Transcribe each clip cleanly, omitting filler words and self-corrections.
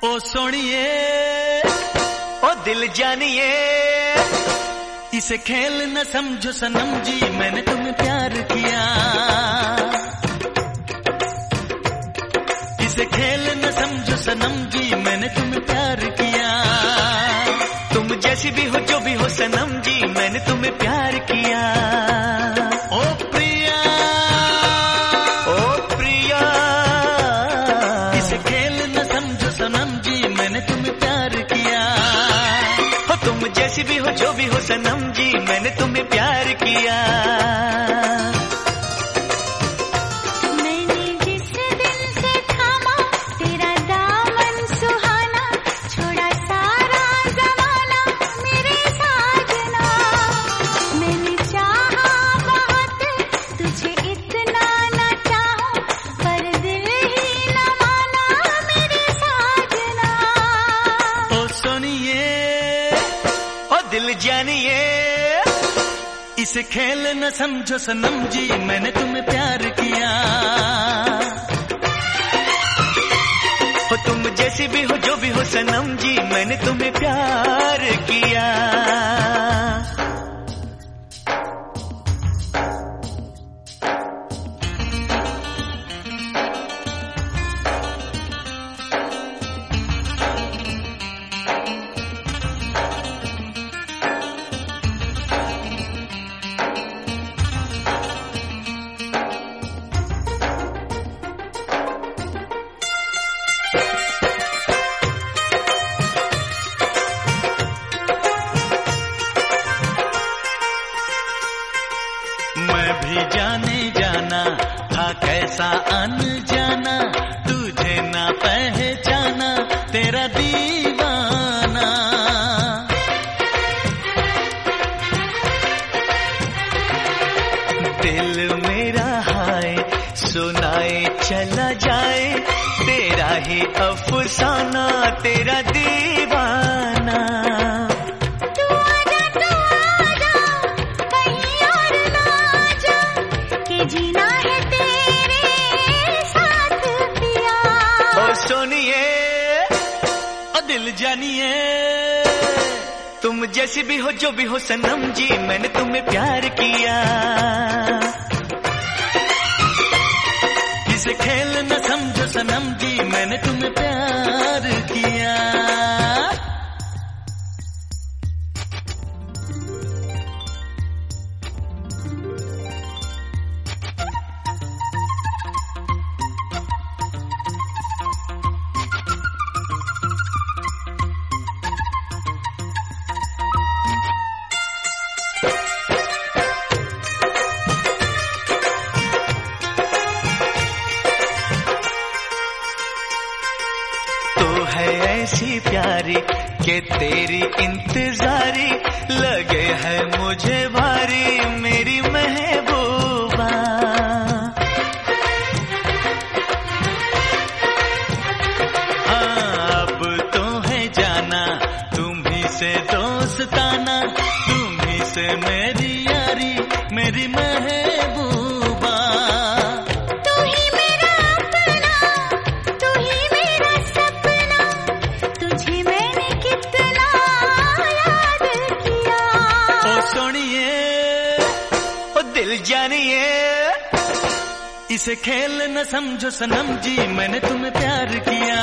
ओ सोनिए ओ दिल जानिए, इसे खेल न समझो सनम जी, मैंने तुम्हें प्यार किया। इसे खेल न समझो सनम जी, मैंने तुम्हें प्यार किया। तुम जैसी भी हो जो भी हो सनम जी, मैंने तुम्हें प्यार किया। ओ प्रिया, ओ प्रिया, इसे खेल न समझो सनम जी, मैंने तुम्हें प्यार किया। हो तुम जैसी भी हो जो भी हो सनम जी, मैंने तुम्हें प्यार किया। दिल जानिए, इसे खेल न समझो सनम जी, मैंने तुम्हें प्यार किया। हो तुम जैसी भी हो जो भी हो सनम जी, मैंने तुम्हें प्यार किया। मैं भी जाने जाना था कैसा अनजाना, तुझे ना पहचाना तेरा दीवाना। दिल मेरा हाय सुनाए चला जाए, तेरा ही अफसाना तेरा दीवाना। जीना है तेरे साथ पिया। ओ सोनिए ओ दिल जानिए, तुम जैसी भी हो जो भी हो सनम जी, मैंने तुम्हें प्यार किया। इसे खेल न समझो सनम जी, मैंने तुम्हें प्यार किया। है ऐसी प्यारी के तेरी इंतजारी, लगे है मुझे भारी मेरी महबूबा। हाँ अब तो है जाना तुम्ही से दोस्ताना, तुम्ही से मेरी यारी मेरी महबूबा। दिल जानिए, इसे खेल न समझो सनम जी, मैंने तुम्हें प्यार किया।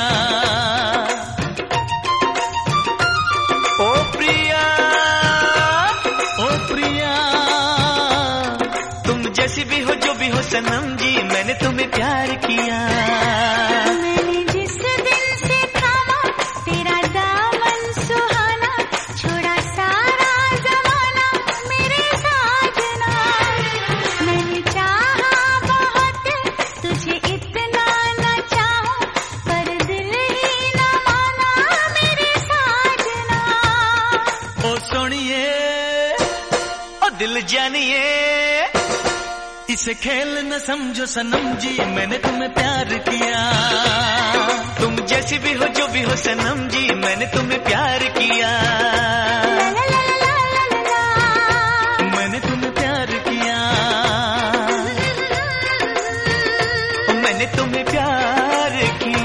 ओ प्रिया, ओ प्रिया, तुम जैसी भी हो जो भी हो सनम जी, मैंने तुम्हें प्यार किया। दिल जानिए, इसे खेल न समझो सनम जी, मैंने तुम्हें प्यार किया। तुम जैसी भी हो जो भी हो सनम जी, मैंने तुम्हें प्यार किया। मैंने तुम्हें प्यार किया, मैंने तुम्हें प्यार किया।